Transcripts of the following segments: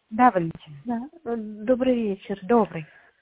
Да, Валентин. Да, добрый вечер. Добрый.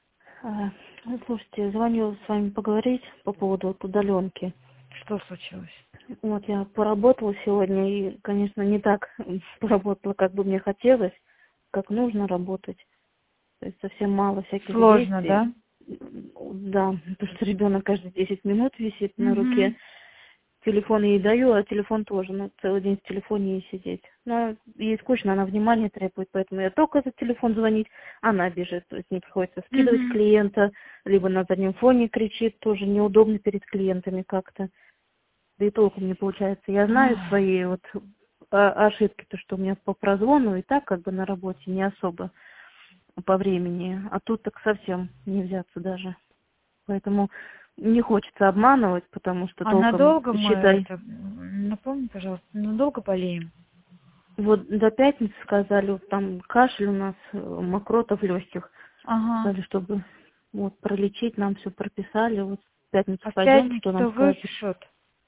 Слушайте, звоню с вами поговорить по поводу вот удаленки. Что случилось? Вот я поработала сегодня и, конечно, не так поработала, как бы мне хотелось, как нужно работать. То есть совсем мало всяких Сложно, действий. да? Да, потому что ребенок каждые 10 минут висит на руке. Угу. Телефон ей даю, а телефон тоже. Ну, целый день в телефоне ей сидеть. Но ей скучно, она внимание требует, поэтому я только за телефон звонить, она бежит. То есть мне приходится скидывать Угу. клиента, либо на заднем фоне кричит, тоже неудобно перед клиентами как-то. Да и толком не получается. Я знаю свои вот ошибки, то, что у меня по прозвону и так как бы на работе не особо по времени, а тут так совсем не взяться даже. Поэтому не хочется обманывать, потому что А толком, надолго мы считай, напомни, пожалуйста, надолго болеем? вот до пятницы сказали, вот там кашель у нас, мокрота в легких. Ага. Сказали, чтобы вот пролечить, нам все прописали. Вот в пятницу А в пойдем, что нам пятницу-то скажут. выпишут?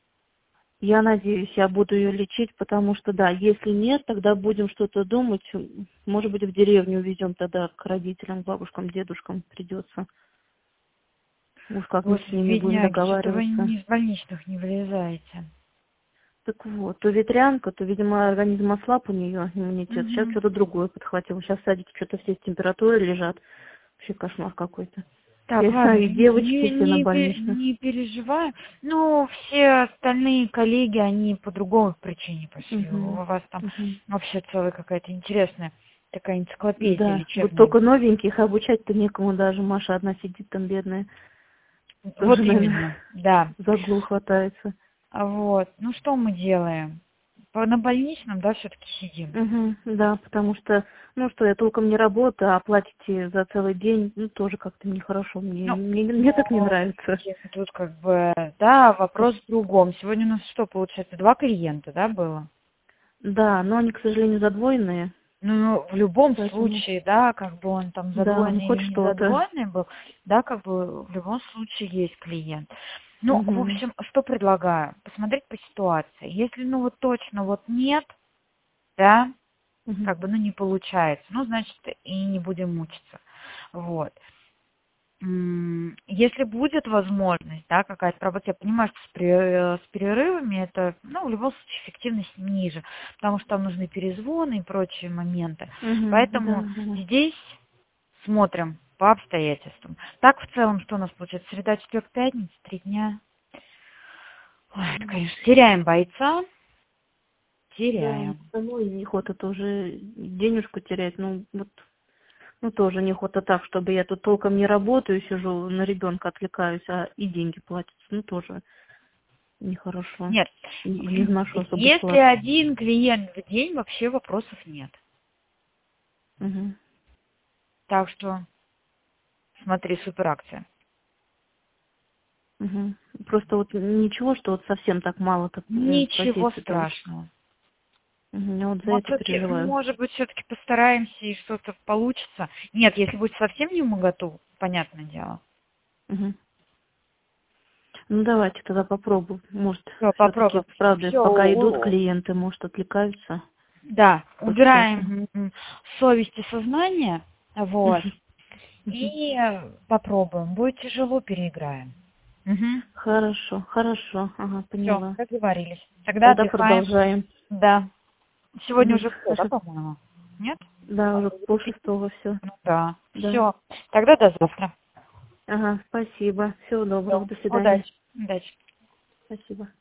Я надеюсь, я буду ее лечить, потому что, да, если нет, тогда будем что-то думать. Может быть, в деревню увезем тогда к родителям, бабушкам, дедушкам придется. Уж как-нибудь с Господи, ними будем бедняги, что-то вы договариваться. не из больничных не вылезаете. Так вот, то ветрянка, то, видимо, организм ослаб у нее, иммунитет. Сейчас Угу. что-то другое подхватило. Сейчас в садике что-то все с температурой лежат. Вообще кошмар какой-то. Так, Я ладно, знаю, и девочки все на больничных. не переживай. Ну, все остальные коллеги, они по другой причине пошли. У Угу. вас там Угу. вообще целая какая-то интересная такая энциклопедия Да, вот лечебная. только новеньких обучать-то некому даже. Маша одна сидит там бедная. Вот Тоже, наверное, именно, да. за голову хватается. Вот. Ну, что мы делаем? На больничном, да, все-таки сидим. Угу, да, потому что, ну что, я толком не работаю, а платите за целый день, ну тоже как-то нехорошо. Мне, Ну, мне так не нравится. тут как бы, да, вопрос в другом. Сегодня у нас что, получается, 2 клиента, да, было? Да, но они, к сожалению, задвоенные, Ну, в любом поэтому, случае, да, как бы он там да, ну задвоенный хоть или не что-то. задвоенный был, да, как бы в любом случае есть клиент. Ну, в Угу. общем, что предлагаю? Посмотреть по ситуации. Если, ну, вот точно вот нет, да, Угу. как бы, ну, не получается, ну, значит, и не будем мучиться. Вот. Если будет возможность, да, какая-то работа, я понимаю, что с перерывами это, ну, в любом случае эффективность ниже, потому что там нужны перезвоны и прочие моменты. Угу. Поэтому Да, да. здесь смотрим по обстоятельствам. Так, в целом, что у нас получается? Среда, четверг, пятница, 3 дня. Ой, это, конечно, теряем бойца, Да, теряем. самой неохота тоже денежку терять, ну вот, ну тоже неохота так, чтобы я тут толком не работаю, сижу, на ребенка отвлекаюсь, а и деньги платятся, ну тоже нехорошо. Нет, И не вношу особо если вклад. один клиент в день, вообще вопросов нет. Угу. Так что смотри, супер акция. Угу. Просто вот ничего, что вот совсем так мало так Ничего просесть там. страшного. Я вот за Вот это все-таки, переживаю. может быть, все-таки постараемся и что-то получится. Нет, если будет совсем не моготу, понятное дело. Угу. Ну давайте тогда попробуем. Может, Все, все-таки, попробуем. правда, пока идут Все, клиенты, может, отвлекаются да, хоть что-то. убираем совесть и сознание, вот, Мгм. и попробуем. Будет тяжело, переиграем. Хорошо, хорошо, ага, Все, поняла. договорились. Тогда Тогда отдыхаем. продолжаем. Да. Сегодня Мгм. уже кто, да, Хорошо. по-моему? Нет? Да, А, уже или пол три? шестого все. Ну да. Да. Все. Тогда до завтра. Ага, спасибо. Всего доброго, Всё. до свидания. Удачи. Удачи. Спасибо.